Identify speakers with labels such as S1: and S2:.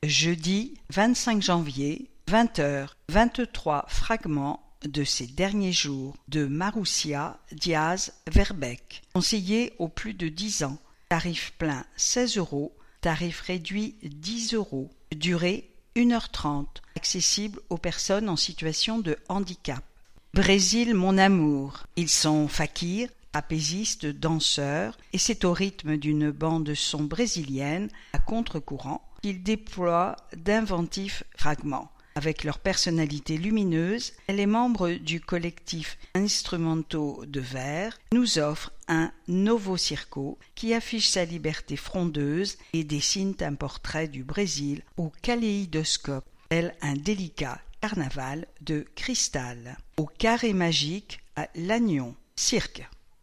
S1: Jeudi 25 janvier, 20h, 23 fragments de ces derniers jours de Marussia Diaz Verbeek, conseiller aux plus de 10 ans, tarif plein 16 €, tarif réduit 10 €, durée 1h30, accessible aux personnes en situation de handicap. Brésil mon amour, ils sont fakirs, trapézistes, danseurs, et c'est au rythme d'une bande son brésilienne à contre-courant qu'ils déploient d'inventifs fragments. Avec leur personnalité lumineuse, les membres du collectif Instrumentos de Verre nous offrent un Novo Circo qui affiche sa liberté frondeuse et dessine un portrait du Brésil au kaléidoscope, tel un délicat carnaval de cristal. Au carré magique à Lannion, cirque.